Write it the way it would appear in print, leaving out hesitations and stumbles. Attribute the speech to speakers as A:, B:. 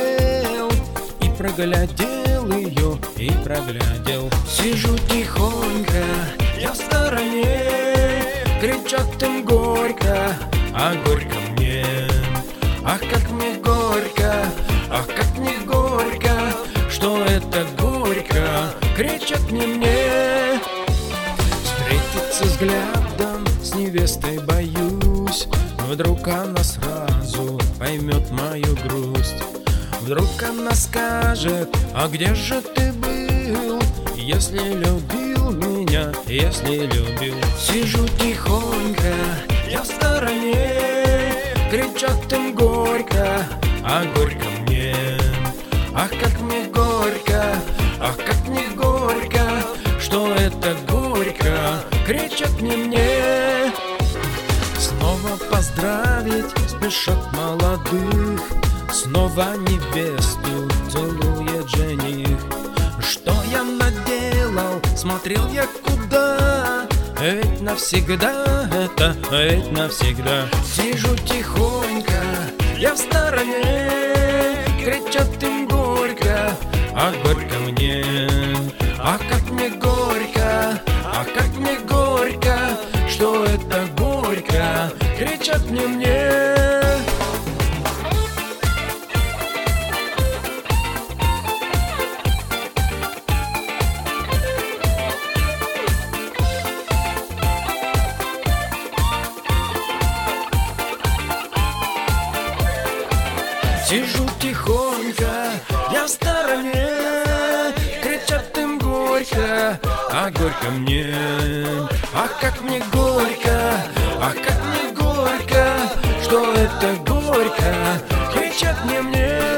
A: проглядел, и проглядел ее, и проглядел. Сижу тихонько, я в стороне, кричат им горько, а горько мне. Ах, как мне горько, ах, как мне горько, что это горько, кричат не мне. Встретиться взглядом с невестой боюсь, вдруг она сразу поймет мою грусть. Вдруг она скажет: а где же ты был, если любил меня, если любил? Сижу тихонько, я в стороне, кричат им горько, а горько мне. Ах, как мне горько, ах, как мне горько, что это горько, кричат не мне. Снова поздравить спешат молодых, снова невесту целует жених. Что я наделал, смотрел я куда, ведь навсегда это, ведь навсегда. Сижу тихонько, я в стороне, кричат им горько, а горько мне. Ах, как мне горько, ах, как мне горько, что это горько, кричат не мне. Сижу тихонько, я в стороне, кричат им горько, а горько мне. Ах, как мне горько, ах, как мне горько, что это горько, кричат не мне.